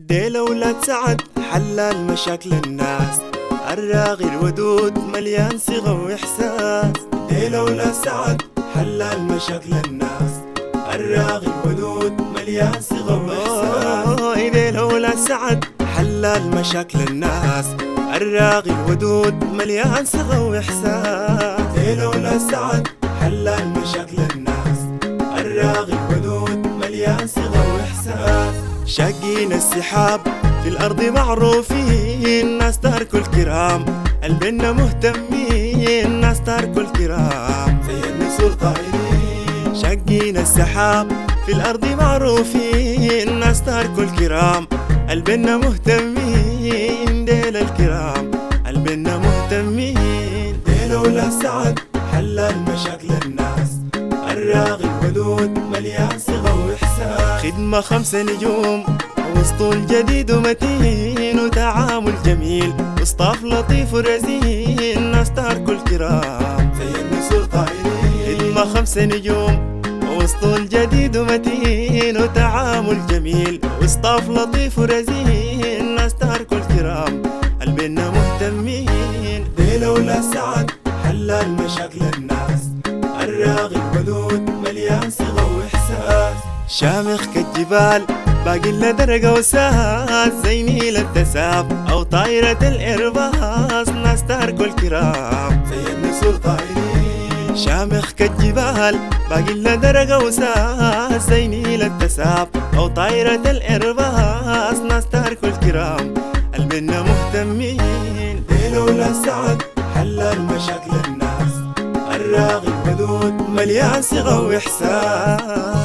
ديلة ولاد سعد حلال مشاكل الناس، الراغي الودود مليان صيغة وإحساس. ديلة ولاد سعد حلال مشاكل الناس، الراغي الودود مليان صيغة وإحساس. ديلة ولاد سعد حلال مشاكل الناس، الراغي الودود مليان صيغة وإحساس. ديلة ولاد سعد حلال مشاكل الناس، الراغي الودود مليان صيغة وإحساس. شاقين السحاب في الأرض معروفين، ناس تاركوا الكرام قلبنا مهتمين، ناس تاركوا الكرام زي النسور طايرين. شاقين السحاب في الأرض معروفين، ناس تاركوا الكرام قلبنا مهتمين. ديل الكرام قلبنا مهتمين. ديلة ولاد سعد حلال مشاكل الناس، الراغي الودود مليان صيغة وإحساس. خدمة 5 نجوم واسطول جديد ومتين، وتعامل جميل وصطاف لطيف ورزين، ناس تاركوا الكرام زي النسور طايرين. خدمة 5 نجوم واسطول جديد ومتين، وتعامل جميل وصطاف لطيف ورزين، ناس تاركوا الكرام قلبنا مهتمين. ديلة ولاد سعد حلال مشاكل الناس، الراغي الودود مليان صيغة وإحساس. شامخ كالجبال باقي لنا درجة وساس، زي نيل التساب أو طايرة الإرباص، ناس تاركوا الكرام زي النسور طايرين. شامخ كالجبال باقي لنا درجة وساس، زي نيل التساب أو طايرة الإرباص، ناس تاركوا الكرام قلبنا مهتمين. ديلة ولاد سعد حلال مشاكل الناس، الراغي الودود مليان صيغة وإحساس.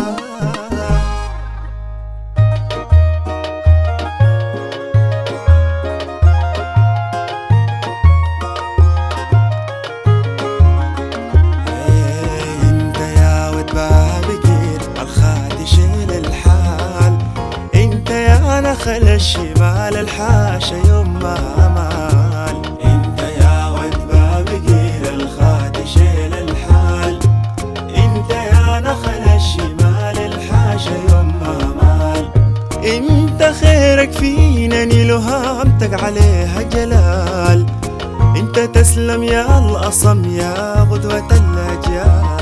انت يا ود بابكير الخاتي شيل الحال، انت يا نخل الشمال الحاشا يوم ما مال. انت يا ود بابكير الخاتي شيل الحال، انت يا نخل الشمال الحاشا يوم ما مال. انت خيرك فينا نيل وهامتك عليها جلال، انت تسلم يا الأصم يا غدوة الأجيال.